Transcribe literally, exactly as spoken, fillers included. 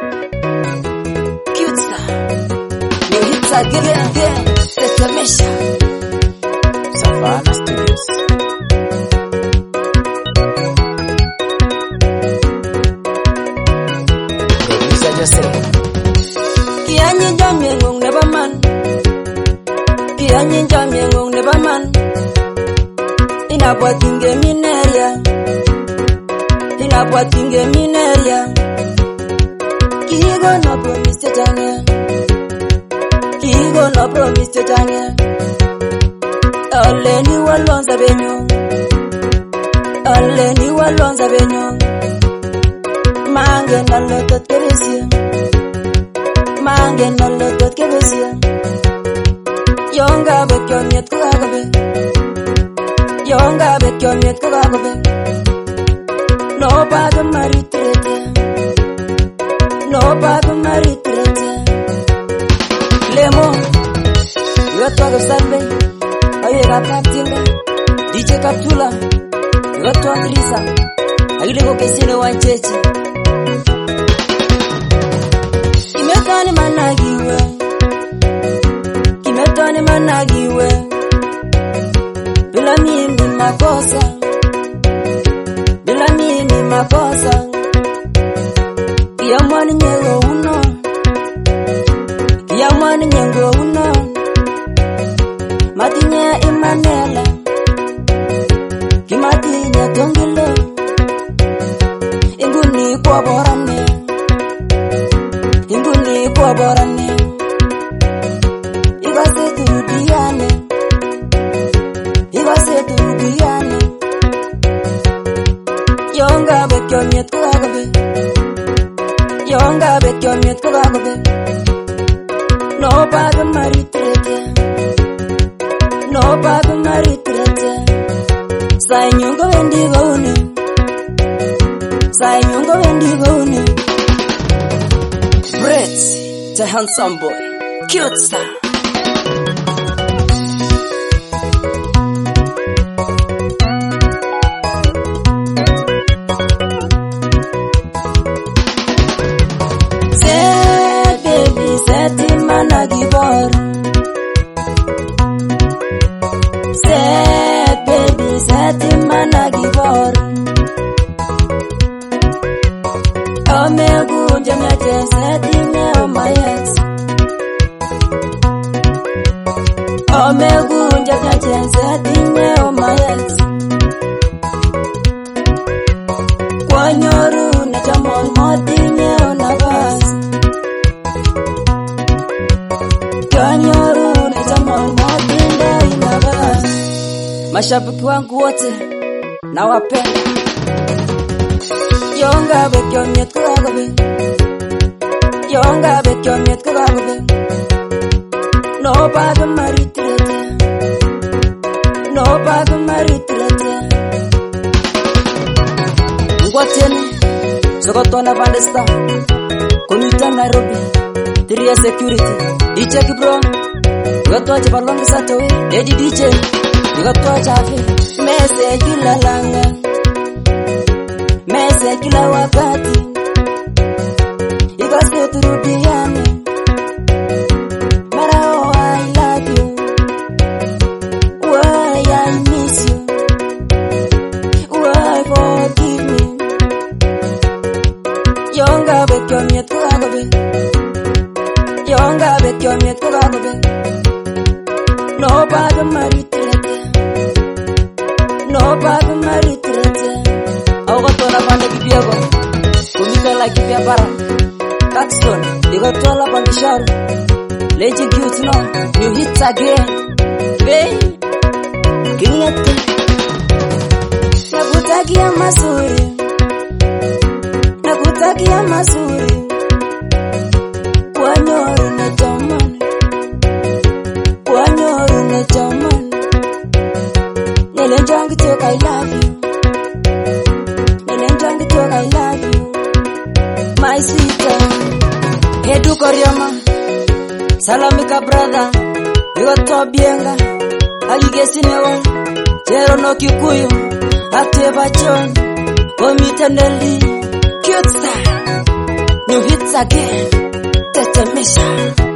Cute star. New hits again and again. Tetemesha. Savannah Studios. Producer Joseph. Kianyi jamye ngong never man. Kianyi jamye ngong never man. Inabwatinge mineria. Inabwatinge mineria. Kigo no promise tetanya. Kigo no promise tetanya. Alle ni walonza benyo. Alle ni walonza benyo. Mange na lotot kebesia. Mange na lotot kebesia. Yonga bekyo nyet kugabe. Yonga bekyo nyet kugabe. No bad maritrete. No bad maritrete. Lemo. Yo togo salve. Ayo kaptinga. D J Kaptula. Yo to Andrisa. Aile ko kesine wanchechi. Kimetani managiwe. Kimetani managiwe. Bila mimi makosa. Bila mimi makosa. Kia mwani nyego uno. Kia mwani nyego uno. Matinya Imanela. Kimatinya Tongilo. Inguni kwa borane. Inguni kwa borane. Ibase turudiane. Ibase turudiane. Yonga bekyo nyet kugabe. Yonga bekyo nyet kugabe. No bad maritrete. No bad maritrete. Sai nyungo wendi gauni. Sai nyungo wendi gauni. Brett, the handsome boy. Cute star. Say baby, say mana gibor. Say baby, say mana gibor. Omegunja mete say me oh my ex. Omegunja mete say me oh my ex. Kwanyoru na jamon modinye onabas. Kwanyoru na jamon modinye onabas. Mashabiki wangu wote nawapenda. Yonga bekyo nyet kugabe. Yonga bekyo nyet kugabe. No bad maritrete. No bad maritrete. Ngwatene Sokotona Bandesta. Komita Nairobi. Three security. D J Kibro. Yoto chabalonga satowe. Lady D J. Yoto chafe. Mese kila langa. Mese kila wakati. Ibase turudiane. Mara oh I love you. Why I miss you. Why forgive me. Yonga bekyo nyet kugabe. Yonga bekyo nyet kugabe. No bad maritrete. No bad maritrete. Augotona pande kibiago. Kumika la kibia bara. Paxton, digotola pandisharu. Legend youth no, new hits again. Hey, kingete. Nakutakia mazuri. Nakutakia mazuri. Wanyoru na jamani. Wanyoru na jamani. Nelenjangi toka I love you. Nelenjangi toka I love you. My sister. Hedu Koryama. Salamika brother. Yoto bienga. Agigesi newa. Jero no Kikuyu. Ateba John. Komiteneli. Cute star. New hits again. Tetemesha.